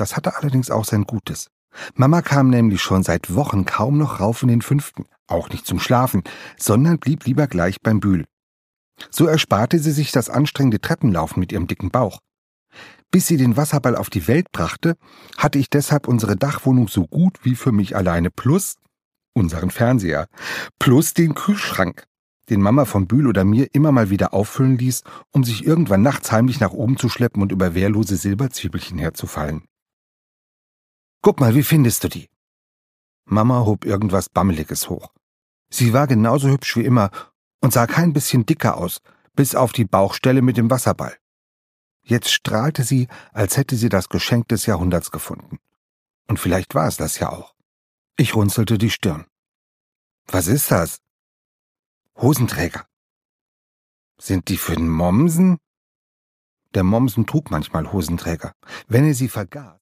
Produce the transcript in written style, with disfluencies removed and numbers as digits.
Das hatte allerdings auch sein Gutes. Mama kam nämlich schon seit Wochen kaum noch rauf in den 5., auch nicht zum Schlafen, sondern blieb lieber gleich beim Bühl. So ersparte sie sich das anstrengende Treppenlaufen mit ihrem dicken Bauch. Bis sie den Wasserball auf die Welt brachte, hatte ich deshalb unsere Dachwohnung so gut wie für mich alleine plus unseren Fernseher, plus den Kühlschrank, den Mama von Bühl oder mir immer mal wieder auffüllen ließ, um sich irgendwann nachts heimlich nach oben zu schleppen und über wehrlose Silberzwiebelchen herzufallen. »Guck mal, wie findest du die?« Mama hob irgendwas Bammeliges hoch. Sie war genauso hübsch wie immer und sah kein bisschen dicker aus, bis auf die Bauchstelle mit dem Wasserball. Jetzt strahlte sie, als hätte sie das Geschenk des Jahrhunderts gefunden. Und vielleicht war es das ja auch. Ich runzelte die Stirn. »Was ist das?« »Hosenträger.« »Sind die für den Mommsen?« Der Mommsen trug manchmal Hosenträger. Wenn er sie vergaß,